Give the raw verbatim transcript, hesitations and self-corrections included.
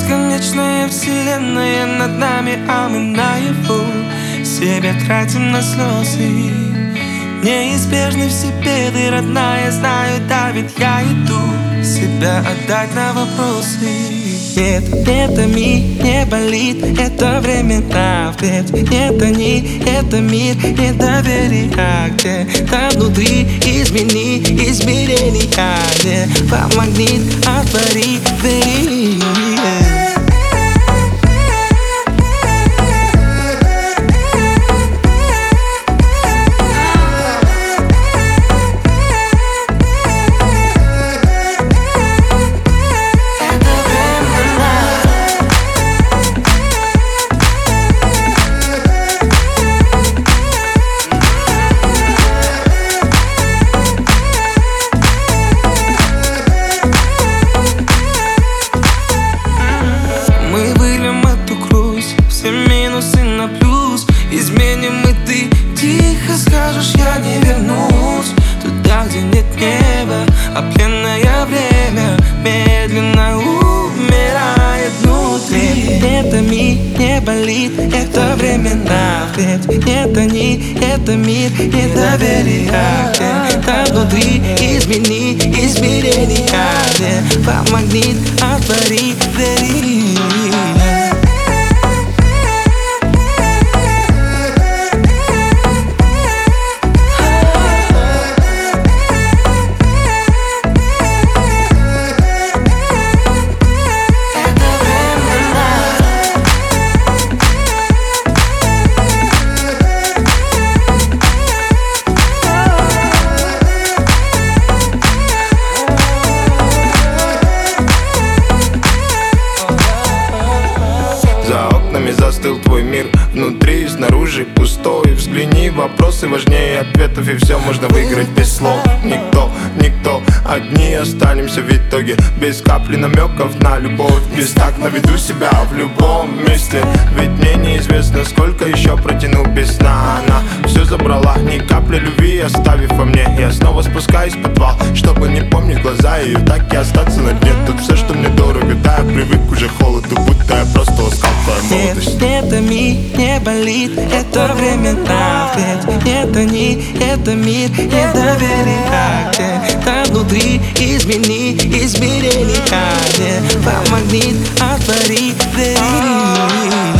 Бесконечная вселенная над нами, а мы наяву себя тратим на слезы. Неизбежны все беды, родная, знаю, да, ведь я иду себя отдать на вопросы. Нет, это ми, не болит, это времена впредь. Нет, они, это мир, недоверия где-то внутри. Измени измерения, не помогнит, отвори двери. На плюс изменим и ты тихо скажешь, я не вернусь туда, где нет неба, а пленное время медленно умирает внутри. Это ми, не болит, это времена впредь. Нет, они, это мир, недоверия где-то внутри. Измени измерения, не помогнит, отвори двери. Застыл твой мир, внутри и снаружи пустой. Взгляни, вопросы важнее ответов, и все можно выиграть без слов. Никто, никто, одни останемся в итоге, без капли намеков на любовь. Без так наведу себя в любом месте, ведь мне неизвестно, сколько еще протяну без сна. Она все забрала, ни капли любви оставив во мне. Я снова спускаюсь в подвал, чтобы не помнить глаза ее, так и остаться на дне. Тут все, что мне дорого, да, я привык уже к холоду, будто я просто ласкал твою молодость. Это ми, не болит, это времена впредь. Нет, они, это мир, недоверия где-то внутри. Измени измерения, не помогнит, отвори двери.